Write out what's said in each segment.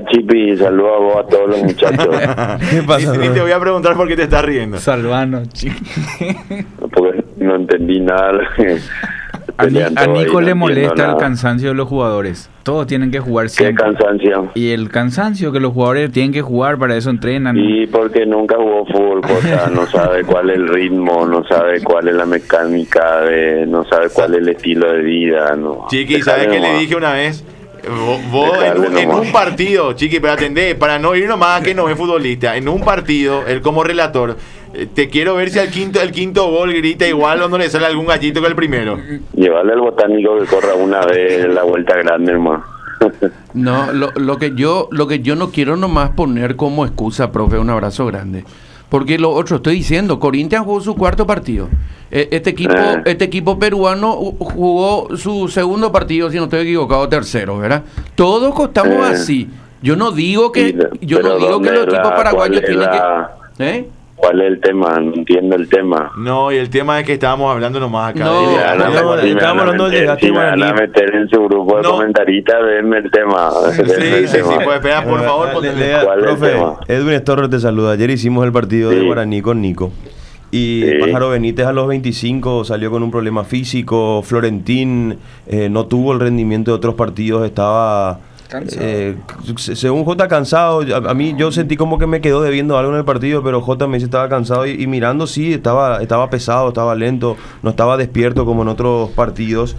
Chipi, saludos a vos, a todos los muchachos. ¿Qué pasa? Y te voy a preguntar por qué te estás riendo. Salvanos, chico. Porque no entendí nada. A Nico le molesta el cansancio de los jugadores. Todos tienen que jugar ¿Qué siempre. cansancio? Y el cansancio que los jugadores tienen que jugar, para eso entrenan. Y porque nunca jugó fútbol, cosa, no sabe cuál es el ritmo, no sabe cuál es la mecánica, no sabe cuál es el estilo de vida. No. Chiqui, ¿sabes qué le dije una vez? Vos en un partido, Chiqui, pero atendé, para no ir nomás a que no es futbolista, en un partido, él como relator, te quiero ver si al quinto gol grita igual o no le sale algún gallito que el primero. Llevarle al botánico que corra una vez en la vuelta grande, hermano. No, lo que yo no quiero nomás poner como excusa, profe, un abrazo grande. Porque lo otro, estoy diciendo, Corinthians jugó su cuarto partido. Este equipo peruano jugó su segundo partido, si no estoy equivocado, tercero, ¿verdad? Todos estamos así. Yo no digo que los equipos paraguayos tienen que... ¿Cuál es el tema? No entiendo el tema. No, y el tema es que estábamos hablando nomás acá. No, estábamos hablando del desgaste guaraní. Van a meter en su grupo de comentaristas, denme el tema. Sí, pues espera, por favor. ¿Cuál es el tema? Edwin Torres te saluda. Ayer hicimos el partido de Guaraní con Nico. Y Pájaro Benítez a los 25 salió con un problema físico. Florentín no tuvo el rendimiento de otros partidos, estaba... según Jota cansado. A mí yo sentí como que me quedó debiendo algo en el partido, pero Jota me dice estaba cansado y mirando sí, estaba pesado, estaba lento, no estaba despierto como en otros partidos.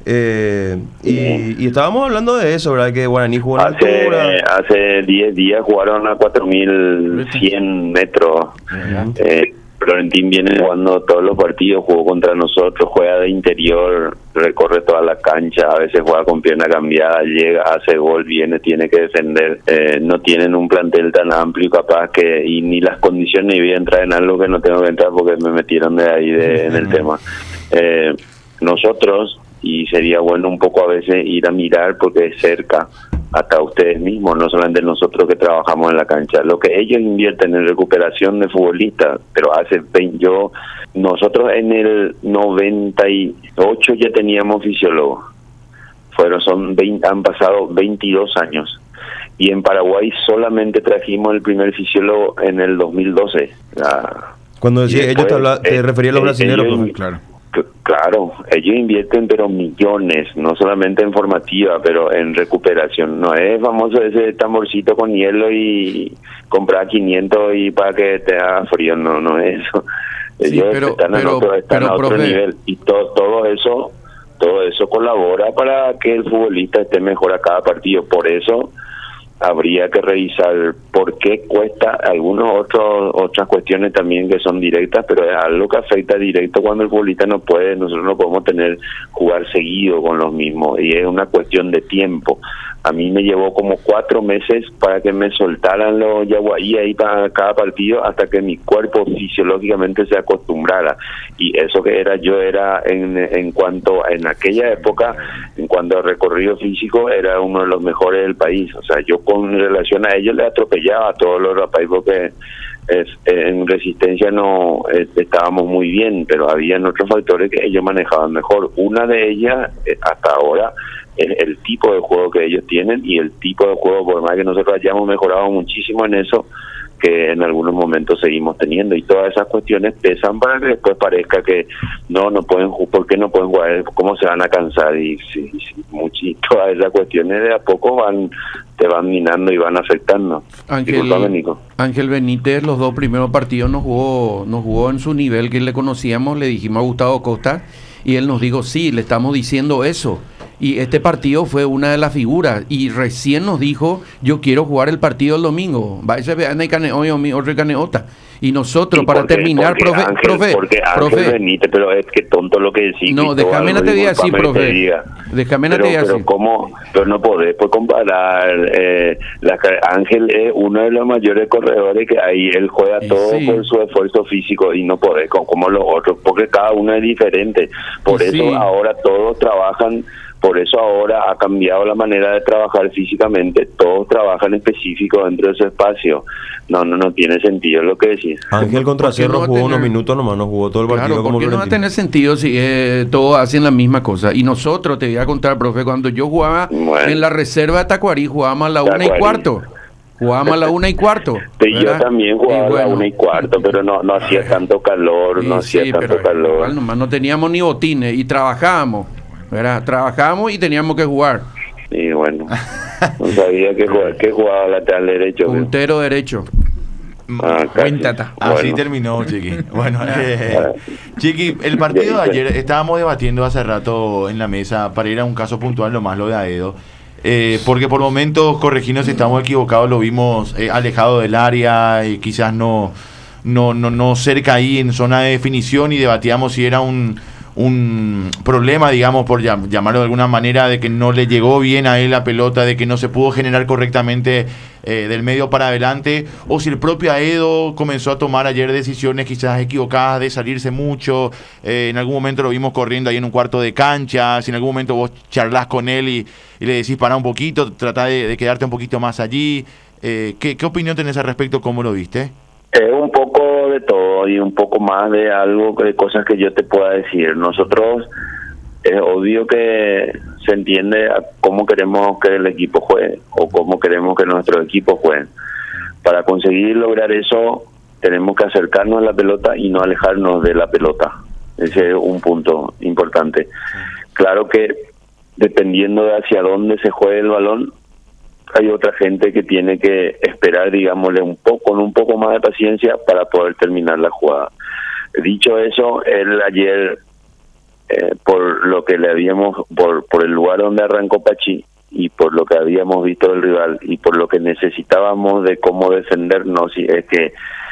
Y estábamos hablando de eso, ¿verdad? Que Guaraní jugó en altura. Hace 10 días jugaron a 4100 metros. Florentín viene jugando todos los partidos, jugó contra nosotros, juega de interior, recorre toda la cancha, a veces juega con pierna cambiada, llega, hace gol, viene, tiene que defender. No tienen un plantel tan amplio capaz que, y ni las condiciones, y voy a entrar en algo que no tengo que entrar porque me metieron de ahí en el tema. Nosotros, y sería bueno un poco a veces ir a mirar porque es cerca, hasta ustedes mismos, no solamente nosotros que trabajamos en la cancha, lo que ellos invierten en recuperación de futbolistas, pero nosotros en el 98 ya teníamos fisiólogos, han pasado 22 años, y en Paraguay solamente trajimos el primer fisiólogo en el 2012. Cuando decía ellos te refería a los brasileños, pues, claro. Claro, ellos invierten pero millones, no solamente en formativa, pero en recuperación. No es famoso ese tamborcito con hielo y comprar 500 y para que te haga frío, no es eso. Ellos están a otro nivel, y todo eso colabora para que el futbolista esté mejor a cada partido. Por eso habría que revisar por qué cuesta otras cuestiones también que son directas, pero es algo que afecta directo cuando el futbolista nosotros no podemos jugar seguido con los mismos, y es una cuestión de tiempo. A mí me llevó como 4 meses para que me soltaran los yaguaí ahí para cada partido, hasta que mi cuerpo fisiológicamente se acostumbrara. Y eso que yo era en aquella época, en cuanto a recorrido físico, era uno de los mejores del país. O sea, yo con relación a ellos le atropellaba a todos los rapaz porque en resistencia no estábamos muy bien, pero habían otros factores que ellos manejaban mejor. Una de ellas, hasta ahora, es el tipo de juego que ellos tienen, y el tipo de juego, por más que nosotros hayamos mejorado muchísimo en eso, que en algunos momentos seguimos teniendo, y todas esas cuestiones pesan para que después parezca que no pueden jugar, ¿por qué no pueden jugar? ¿Cómo se van a cansar? Y todas esas cuestiones de a poco te van minando y van afectando. Ángel Benítez, los 2 primeros partidos nos jugó en su nivel que le conocíamos, le dijimos a Gustavo Costa, y él nos dijo, sí, le estamos diciendo eso. Y este partido fue una de las figuras, y recién nos dijo, yo quiero jugar el partido el domingo. Y nosotros, para terminar, profe, Benítez, pero es que tonto lo que decís. No, déjame no te diga así, profe. Déjame no te diga así. Pero no podés comparar. Ángel es uno de los mayores corredores que hay. Él juega todo por su esfuerzo físico, y no podés como los otros, porque cada uno es diferente. Por eso ahora todos trabajan. Por eso ahora ha cambiado la manera de trabajar físicamente. Todos trabajan específico dentro de ese espacio. No tiene sentido lo que decís. Ángel contra Cerro jugó unos minutos nomás, no jugó todo el partido. Claro, porque no va a tener sentido si todos hacen la misma cosa. Y nosotros, te voy a contar, profe, cuando yo jugaba en la reserva de Tacuarí, jugábamos a la 1:15. Jugábamos a la 1:15. Yo también jugaba a la 1:15, pero no hacía tanto calor, calor. Igual nomás no teníamos ni botines y trabajábamos, ¿verdad? Trabajábamos y teníamos que jugar. Y bueno, no sabía que jugaba lateral derecho. Puntero derecho. Así terminó, Chiqui. Bueno, Chiqui, el partido de ayer, estábamos debatiendo hace rato en la mesa, para ir a un caso puntual nomás, lo de Aedo, porque por momentos, corregirnos si estamos equivocados, lo vimos alejado del área y quizás no cerca ahí en zona de definición, y debatíamos si era un problema, digamos, por llamarlo de alguna manera, de que no le llegó bien a él la pelota, de que no se pudo generar correctamente del medio para adelante, o si el propio Aedo comenzó a tomar ayer decisiones quizás equivocadas de salirse mucho. En algún momento lo vimos corriendo ahí en un cuarto de cancha, si en algún momento vos charlás con él y le decís para un poquito, tratá de quedarte un poquito más allí. ¿Qué opinión tenés al respecto? ¿Cómo lo viste? Un poco de todo y un poco más de algo, de cosas que yo te pueda decir. Nosotros, es obvio que se entiende a cómo queremos que el equipo juegue o cómo queremos que nuestro equipo juegue. Para conseguir lograr eso, tenemos que acercarnos a la pelota y no alejarnos de la pelota. Ese es un punto importante. Claro que dependiendo de hacia dónde se juegue el balón, hay otra gente que tiene que esperar, digámosle, con un poco más de paciencia para poder terminar la jugada. Dicho eso, él ayer, por lo que le habíamos, por el lugar donde arrancó Pachi y por lo que habíamos visto del rival y por lo que necesitábamos de cómo defendernos, es que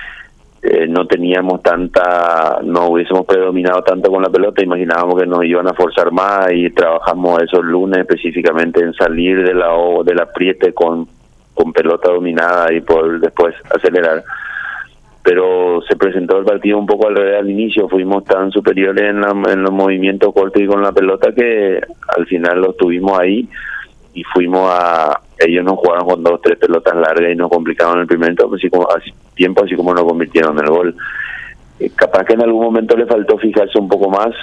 no teníamos no hubiésemos predominado tanto con la pelota, imaginábamos que nos iban a forzar más, y trabajamos esos lunes específicamente en salir del apriete con pelota dominada y por después acelerar. Pero se presentó el partido un poco al revés al inicio, fuimos tan superiores en los movimientos cortos y con la pelota que al final los tuvimos ahí y ellos nos jugaron con 2 o 3 pelotas largas y nos complicaron el primer tiempo, así como nos convirtieron en el gol. Capaz que en algún momento le faltó fijarse un poco más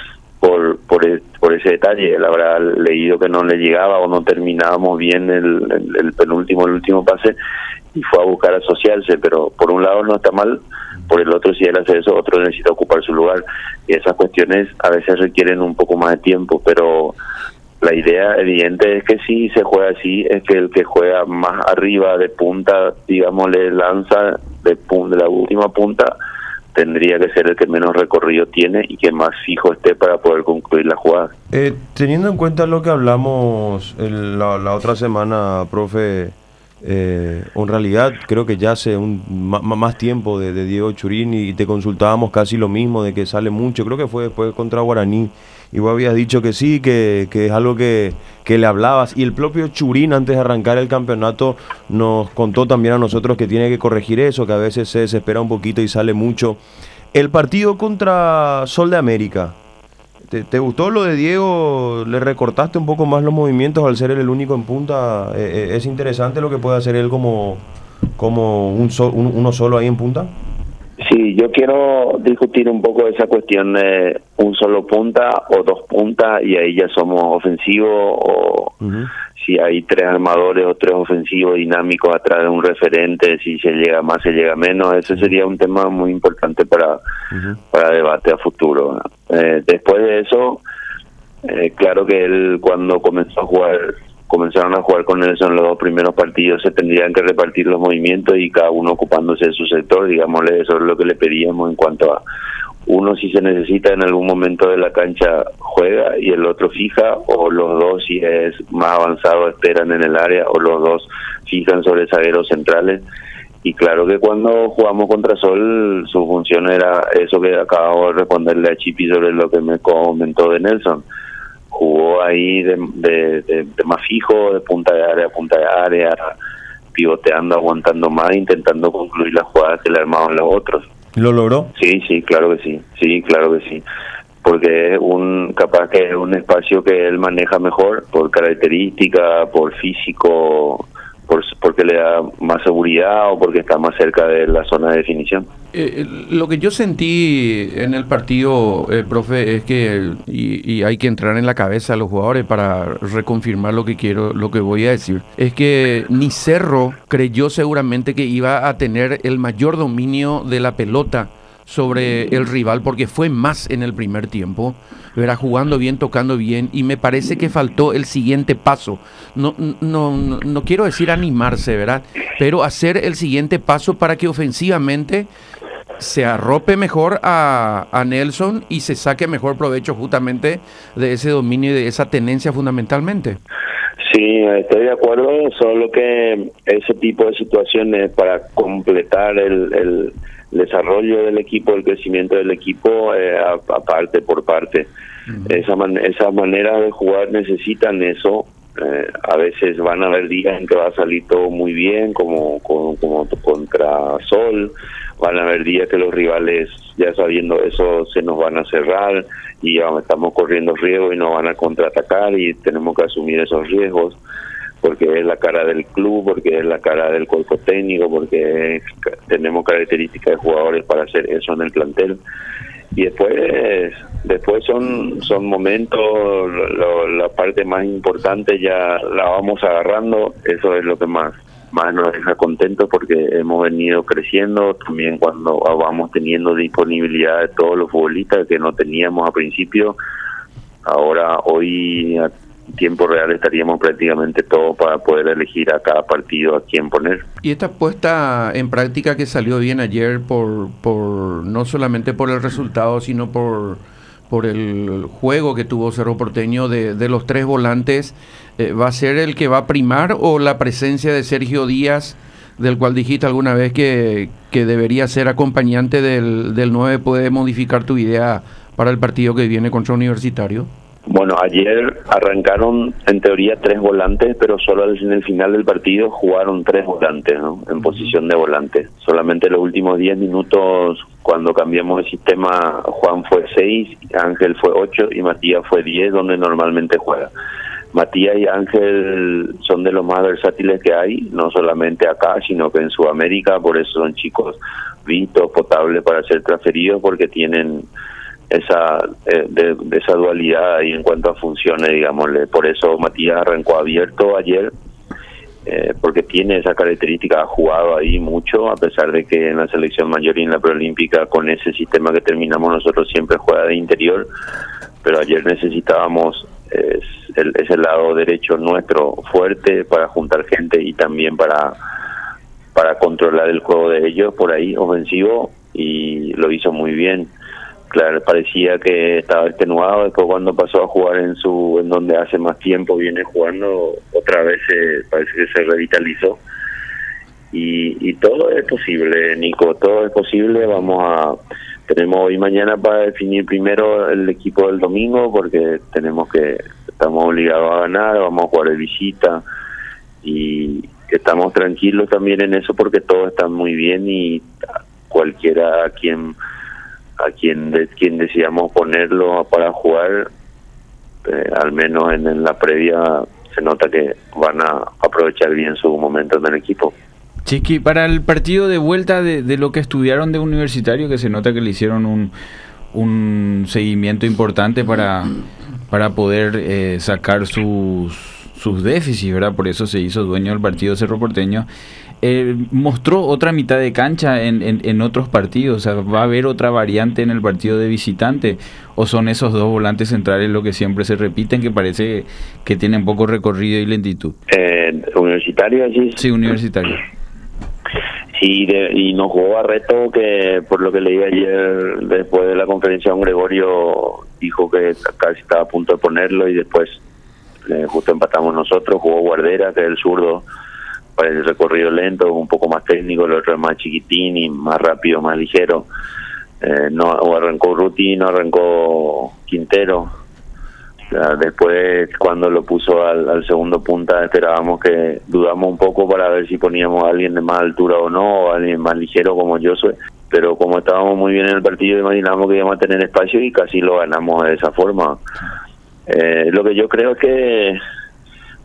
por ese detalle. Él habrá leído que no le llegaba o no terminábamos bien el último pase y fue a buscar asociarse, pero por un lado no está mal, por el otro, si él hace eso, otro necesita ocupar su lugar, y esas cuestiones a veces requieren un poco más de tiempo, pero la idea evidente es que si se juega así, es que el que juega más arriba de punta, digamos, le lanza de la última punta, tendría que ser el que menos recorrido tiene y que más fijo esté para poder concluir la jugada. Teniendo en cuenta lo que hablamos la otra semana, profe, en realidad creo que ya hace más tiempo de Diego Churín, y te consultábamos casi lo mismo, de que sale mucho, creo que fue después contra Guaraní, y vos habías dicho que sí, que es algo que le hablabas, y el propio Churín antes de arrancar el campeonato nos contó también a nosotros que tiene que corregir eso, que a veces se desespera un poquito y sale mucho. El partido contra Sol de América, ¿te gustó lo de Diego? ¿Le recortaste un poco más los movimientos al ser él el único en punta? ¿Es interesante lo que puede hacer él como uno solo ahí en punta? Sí, yo quiero discutir un poco esa cuestión de un solo punta o 2 puntas, y ahí ya somos ofensivos, o si hay 3 armadores o 3 ofensivos dinámicos atrás de un referente, si se llega más, se llega menos. Ese sería un tema muy importante para debate a futuro. Después de eso, claro que él, cuando comenzaron a jugar con Nelson los 2 primeros partidos, se tendrían que repartir los movimientos y cada uno ocupándose de su sector, digámosle. Eso es lo que le pedíamos en cuanto a uno, si se necesita en algún momento de la cancha juega y el otro fija, o los dos, si es más avanzado, esperan en el área, o los dos fijan sobre zagueros centrales. Y claro que cuando jugamos contra Sol, su función era eso que acabo de responderle a Chipi sobre lo que me comentó de Nelson. Jugó ahí de más fijo, de punta de área, pivoteando, aguantando más, intentando concluir las jugadas que le armaban los otros. ¿Lo logró? Sí, claro que sí, claro que sí. Porque es capaz que es un espacio que él maneja mejor, por característica, por físico, porque le da más seguridad o porque está más cerca de la zona de definición. Lo que yo sentí en el partido, profe, es que, y hay que entrar en la cabeza de los jugadores para reconfirmar lo que voy a decir, es que ni Cerro creyó seguramente que iba a tener el mayor dominio de la pelota sobre el rival, porque fue más en el primer tiempo, ¿verdad? Jugando bien, tocando bien, y me parece que faltó el siguiente paso. No quiero decir animarse, ¿verdad? Pero hacer el siguiente paso para que ofensivamente se arrope mejor a Nelson y se saque mejor provecho justamente de ese dominio y de esa tenencia fundamentalmente. Sí, estoy de acuerdo, solo que ese tipo de situaciones para completar el desarrollo del equipo, el crecimiento del equipo, parte por parte. Esa manera de jugar necesitan eso. A veces van a haber días en que va a salir todo muy bien, como contra Sol. Van a haber días que los rivales, ya sabiendo eso, se nos van a cerrar y ya estamos corriendo riesgos y nos van a contraatacar y tenemos que asumir esos riesgos, porque es la cara del club, porque es la cara del cuerpo técnico, porque tenemos características de jugadores para hacer eso en el plantel. Y después son momentos, la parte más importante ya la vamos agarrando. Eso es lo que más nos deja contentos, porque hemos venido creciendo también cuando vamos teniendo disponibilidad de todos los futbolistas que no teníamos a principio. Ahora, hoy a tiempo real estaríamos prácticamente todos para poder elegir a cada partido a quién poner. Y esta puesta en práctica que salió bien ayer, por no solamente por el resultado, sino por el juego que tuvo Cerro Porteño de los tres volantes, ¿va a ser el que va a primar, o la presencia de Sergio Díaz, del cual dijiste alguna vez que debería ser acompañante del 9, puede modificar tu idea para el partido que viene contra Universitario? Bueno, ayer arrancaron en teoría 3 volantes, pero solo en el final del partido jugaron 3 volantes, ¿no? En posición de volante. Solamente los últimos 10 minutos, cuando cambiamos el sistema, Juan fue 6, Ángel fue 8 y Matías fue 10, donde normalmente juega. Matías y Ángel son de los más versátiles que hay, no solamente acá, sino que en Sudamérica. Por eso son chicos vistos, potables para ser transferidos, porque tienen esa dualidad ahí en cuanto a funciones, digámosle. Por eso Matías arrancó abierto ayer, porque tiene esa característica, ha jugado ahí mucho, a pesar de que en la selección mayor y en la preolímpica, con ese sistema que terminamos nosotros, siempre juega de interior, pero ayer necesitábamos ese lado derecho nuestro fuerte para juntar gente y también para controlar el juego de ellos por ahí ofensivo, y lo hizo muy bien. Claro, parecía que estaba extenuado, después cuando pasó a jugar en donde hace más tiempo viene jugando, otra vez parece que se revitalizó. Y todo es posible, Nico, todo es posible. Tenemos hoy y mañana para definir primero el equipo del domingo, porque estamos obligados a ganar, vamos a jugar de visita, y estamos tranquilos también en eso, porque todos están muy bien, y cualquiera a quien decidamos ponerlo para jugar, al menos en la previa, se nota que van a aprovechar bien su momento en el equipo. Chiqui, para el partido de vuelta de lo que estudiaron de Universitario, que se nota que le hicieron un seguimiento importante para poder sacar sus déficits, ¿verdad? Por eso se hizo dueño del partido Cerro Porteño. Mostró otra mitad de cancha en otros partidos, o sea, ¿va a haber otra variante en el partido de visitante? ¿O son esos dos volantes centrales lo que siempre se repiten, que parece que tienen poco recorrido y lentitud? ¿Universitario? Sí, Universitario. Sí, y nos jugó Barreto, que por lo que leí ayer, después de la conferencia, don Gregorio dijo que casi estaba a punto de ponerlo, y después justo empatamos nosotros. Jugó Guardera, que es el zurdo, para el recorrido lento, un poco más técnico, el otro es más chiquitín y más rápido, más ligero. No arrancó Ruti, no arrancó Quintero. Después, cuando lo puso al segundo punta, dudamos un poco para ver si poníamos a alguien de más altura o no, o a alguien más ligero como yo soy. Pero como estábamos muy bien en el partido, imaginamos que íbamos a tener espacio, y casi lo ganamos de esa forma. Lo que yo creo es que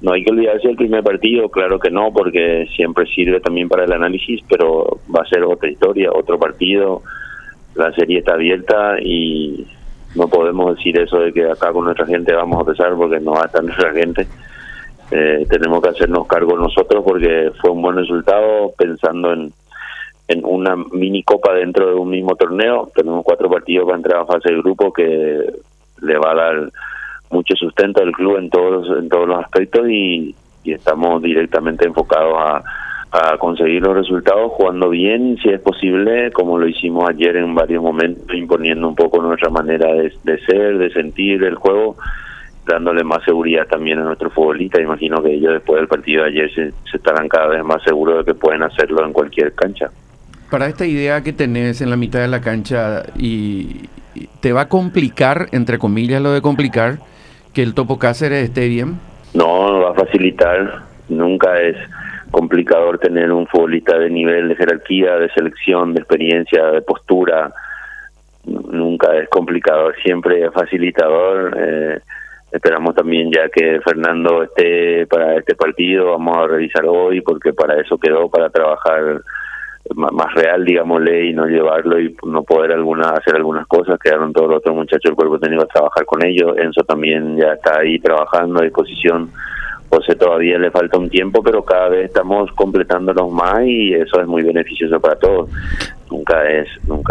no hay que olvidarse del primer partido, claro que no, porque siempre sirve también para el análisis, pero va a ser otra historia, otro partido, la serie está abierta y no podemos decir eso de que acá con nuestra gente vamos a pesar porque no va a estar nuestra gente. Tenemos que hacernos cargo nosotros porque fue un buen resultado pensando en una mini copa dentro de un mismo torneo. Tenemos 4 partidos para entrar a fase de grupo que le va a dar mucho sustento al club en todos los aspectos y estamos directamente enfocados a conseguir los resultados jugando bien, si es posible, como lo hicimos ayer en varios momentos, imponiendo un poco nuestra manera de ser, de sentir el juego, dándole más seguridad también a nuestros futbolistas. Imagino que ellos después del partido de ayer se estarán cada vez más seguros de que pueden hacerlo en cualquier cancha. Para esta idea que tenés en la mitad de la cancha, y ¿te va a complicar, entre comillas lo de complicar, que el Topo Cáceres esté bien? No va a facilitar. Nunca es complicador tener un futbolista de nivel, de jerarquía, de selección, de experiencia, de postura. Nunca es complicador, siempre es facilitador. Esperamos también ya que Fernando esté para este partido, vamos a revisar hoy porque para eso quedó, para trabajar más real, digámosle, y no llevarlo y no poder hacer algunas cosas. Quedaron todos los otros muchachos del cuerpo técnico a trabajar con ellos. Enzo también ya está ahí trabajando a disposición. José todavía le falta un tiempo, pero cada vez estamos completándonos más y eso es muy beneficioso para todos. Nunca es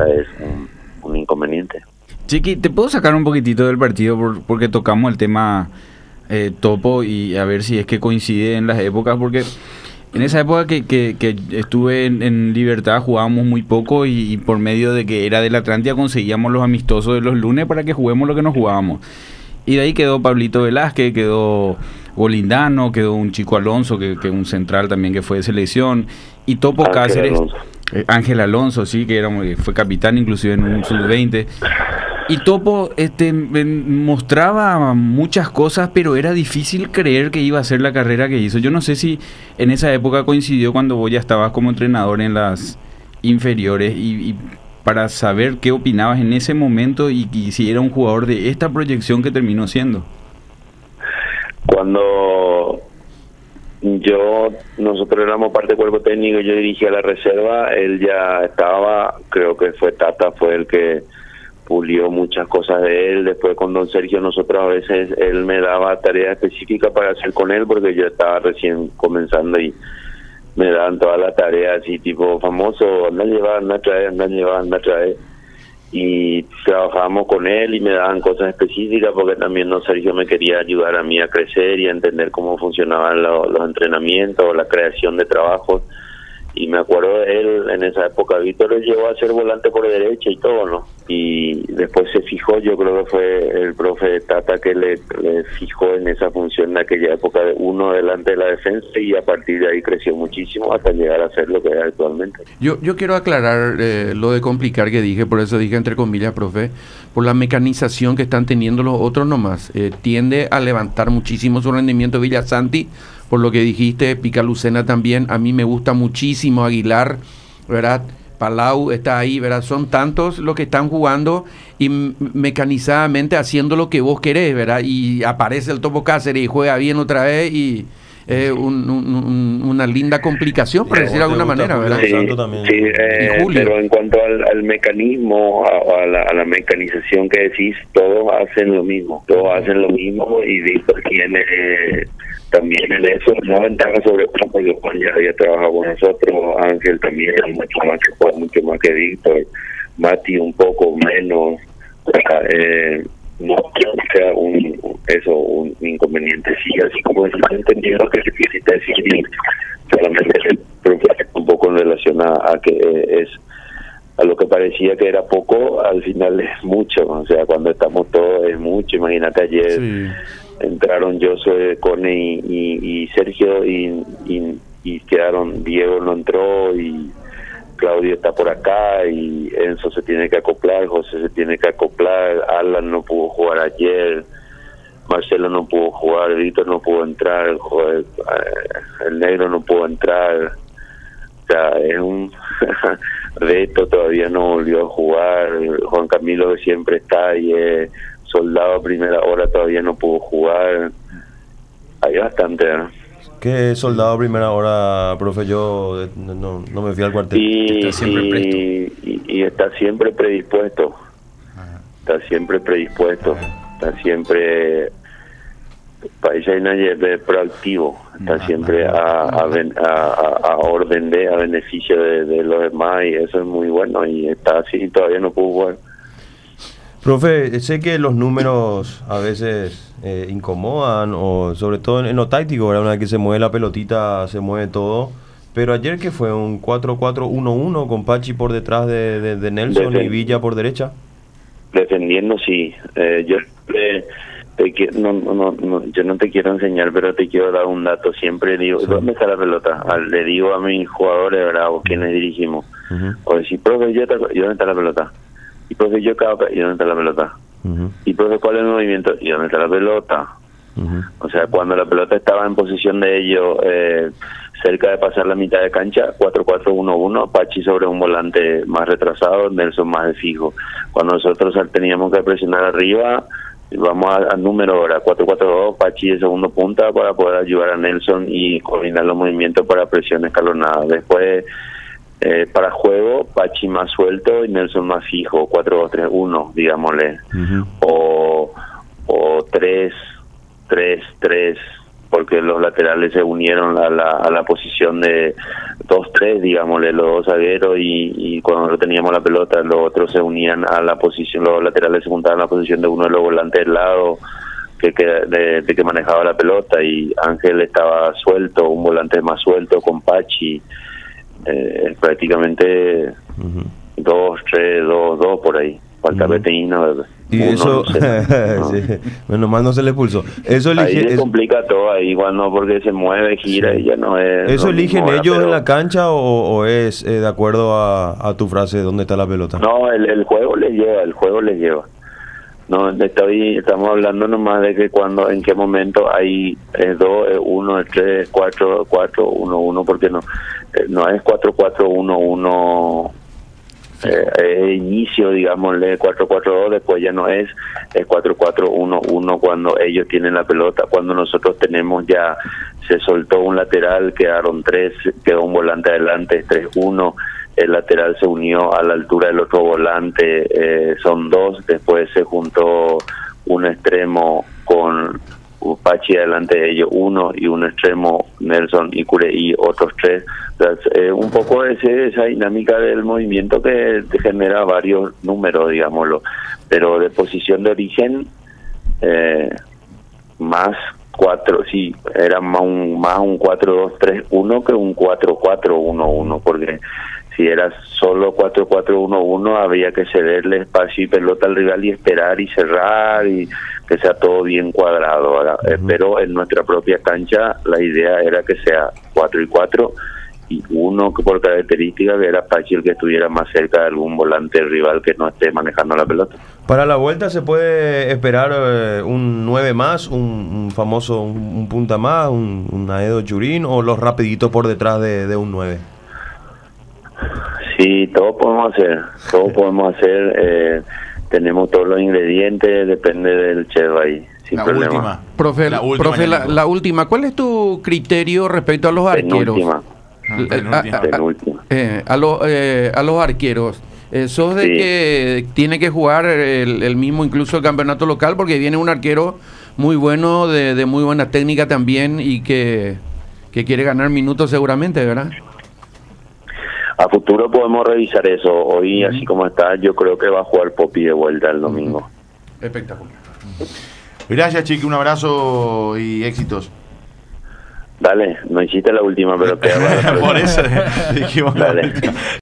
un inconveniente. Chiqui, ¿te puedo sacar un poquitito del partido? Porque tocamos el tema Topo y a ver si es que coincide en las épocas, porque en esa época que estuve en Libertad jugábamos muy poco y por medio de que era del Atlántida conseguíamos los amistosos de los lunes para que juguemos lo que nos jugábamos. Y de ahí quedó Pablito Velázquez, quedó Golindano, quedó un Chico Alonso, que un central también que fue de selección, y Topo Cáceres, Ángel Alonso, sí, que fue capitán inclusive en un sub-20. Y Topo mostraba muchas cosas, pero era difícil creer que iba a hacer la carrera que hizo. Yo no sé si en esa época coincidió cuando vos ya estabas como entrenador en las inferiores y para saber qué opinabas en ese momento y si era un jugador de esta proyección que terminó siendo. Cuando nosotros éramos parte del cuerpo técnico, yo dirigía la reserva, él ya estaba, creo que fue Tata, fue el que pulió muchas cosas de él. Después con don Sergio nosotros a veces él me daba tareas específicas para hacer con él porque yo estaba recién comenzando y me daban todas las tareas así tipo famoso, anda a llevar, anda a traer, y trabajábamos con él y me daban cosas específicas porque también don Sergio me quería ayudar a mí a crecer y a entender cómo funcionaban los entrenamientos, la creación de trabajos. Y me acuerdo de él en esa época. Víctor llegó a ser volante por derecha y todo, ¿no? Y después se fijó, yo creo que fue el profe Tata que le fijó en esa función en aquella época de uno delante de la defensa, y a partir de ahí creció muchísimo hasta llegar a ser lo que es actualmente. Yo quiero aclarar lo de complicar que dije, por eso dije entre comillas, profe, por la mecanización que están teniendo los otros nomás. Tiende a levantar muchísimo su rendimiento Villasanti, por lo que dijiste, Pica Lucena también. A mí me gusta muchísimo Aguilar, ¿verdad? Palau está ahí, ¿verdad? Son tantos los que están jugando y mecanizadamente haciendo lo que vos querés, ¿verdad? Y aparece el Topo Cáceres y juega bien otra vez y una linda complicación, por decir de alguna manera, ¿verdad? Sí, pero en cuanto al mecanismo, a la mecanización que decís, todos hacen lo mismo y Víctor tiene también en eso una ventaja sobre Juan, porque Juan ya había trabajado con nosotros, Ángel también mucho más que Víctor, Mati un poco menos, no creo que sea un inconveniente, sí, así como es entendido que se quisiste decir, solamente un poco en relación a que es a lo que parecía que era poco, al final es mucho, o sea, cuando estamos todos es mucho. Imagínate ayer, sí. Entraron Josué, Cone y Sergio y quedaron, Diego no entró y Claudio está por acá y Enzo se tiene que acoplar, José se tiene que acoplar, Alan no pudo jugar ayer, Marcelo no pudo jugar, Víctor no pudo entrar, el negro no pudo entrar, o sea, es un Reto todavía no volvió a jugar, Juan Camilo que siempre está y es soldado a primera hora todavía no pudo jugar, Hay bastante, ¿no? ¿Qué soldado a primera hora, profe? Yo no me fui al cuartel. Y está siempre predispuesto. Está siempre predispuesto. Está siempre... País proactivo. Está siempre a orden a beneficio de los demás, y eso es muy bueno. Y está así, todavía no pudo jugar. Profe, sé que los números a veces incomodan, o sobre todo en lo táctico, ¿verdad? Una vez que se mueve la pelotita, se mueve todo. Pero ayer, ¿qué fue? ¿Un 4-4-1-1 con Pachi por detrás de Nelson y Villa por derecha? Defendiendo, sí. Yo no te quiero enseñar, pero te quiero dar un dato. Siempre digo, sí. ¿Dónde está la pelota? Le digo a mis jugadores, ¿verdad? O quienes dirigimos. O decir, profe, ¿y dónde está la pelota? Y profe, ¿y dónde está la pelota? Y profe, ¿cuál es el movimiento? ¿Y dónde está la pelota? O sea, cuando la pelota estaba en posición de ellos, cerca de pasar la mitad de cancha, 4-4-1-1, Pachi sobre un volante más retrasado, Nelson más de fijo. Cuando nosotros teníamos que presionar arriba, vamos al número ahora, 4-4-2, Pachi de segundo punta para poder ayudar a Nelson y coordinar los movimientos para presión escalonada. Después, para juego, Pachi más suelto y Nelson más fijo, 4-2-3-1, digámosle. O 3-3-3, porque los laterales se unieron a la posición de 2-3, digámosle, los dos zagueros, y cuando no teníamos la pelota, los otros se unían a la posición, los laterales se juntaban a la posición de uno de los volantes del lado que manejaba la pelota, y Ángel estaba suelto, un volante más suelto con Pachi, prácticamente 2-3-2-2 por ahí. Falta Beteíno. Y eso, sí, menos mal no se le expulsó. Eso ahí se complica todo ahí cuando, porque se mueve, gira, sí. Y ya no es. ¿Eso eligen ellos en la cancha o es de acuerdo a tu frase, dónde está la pelota? No, el juego les lleva, No, estamos hablando nomás de que cuando, en qué momento hay 2, 1, 3, 4, 4, 1, 1, porque no es 4, 4, 1, 1. Inicio, digámosle, 4-4-2, después ya no es 4-4-1-1 cuando ellos tienen la pelota. Cuando nosotros tenemos, ya se soltó un lateral, quedaron 3, quedó un volante adelante, 3-1, el lateral se unió a la altura del otro volante, son 2, después se juntó un extremo con Pachi adelante de ellos, 1, y un extremo Nelson y Cureí, otros 3. Un poco esa dinámica del movimiento que te genera varios números, digámoslo, pero de posición de origen, más 4, sí, era más un 4-2-3-1 que un 4-4-1-1, porque si era solo 4-4-1-1 había que cederle espacio y pelota al rival y esperar y cerrar y que sea todo bien cuadrado, ¿verdad? Pero en nuestra propia cancha la idea era que sea 4-4 y uno que por característica que era Pachi el que estuviera más cerca de algún volante rival que no esté manejando la pelota. Para la vuelta se puede esperar un 9 más, un famoso un punta más, un Aedo Churín, o los rapiditos por detrás de un 9. Sí, todo podemos hacer, tenemos todos los ingredientes, depende del chef ahí, sin problema. Profe, la última, ¿cuál es tu criterio respecto a los arqueros? A los arqueros. ¿Sos de que tiene que jugar el mismo incluso el campeonato local? Porque viene un arquero muy bueno, de muy buena técnica también, y que quiere ganar minutos seguramente, ¿verdad? A futuro podemos revisar eso. Hoy, así como está, yo creo que va a jugar Popi de vuelta el domingo. Espectacular. Gracias, Chiqui, un abrazo y éxitos. Dale, no hiciste la última, pero te por eso dijimos. Dale.